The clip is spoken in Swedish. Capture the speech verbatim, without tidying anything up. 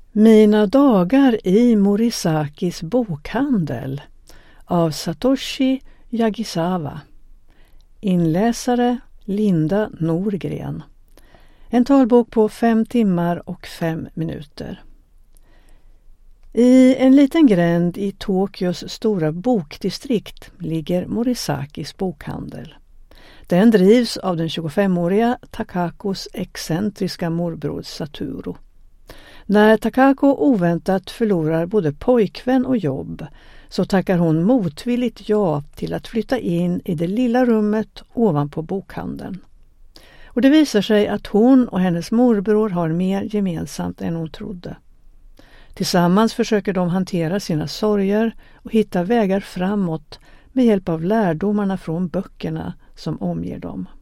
Mina dagar i Morisakis bokhandel av Satoshi Yagisawa. Inläsare Linda Norgren. En talbok på fem timmar och fem minuter. I en liten gränd i Tokyos stora bokdistrikt ligger Morisakis bokhandel. Den drivs av den tjugofemåriga Takakos excentriska morbror Satoru. När Takako oväntat förlorar både pojkvän och jobb så tackar hon motvilligt ja till att flytta in i det lilla rummet ovanpå bokhandeln. Och det visar sig att hon och hennes morbror har mer gemensamt än hon trodde. Tillsammans försöker de hantera sina sorger och hitta vägar framåt med hjälp av lärdomarna från böckerna som omger dem.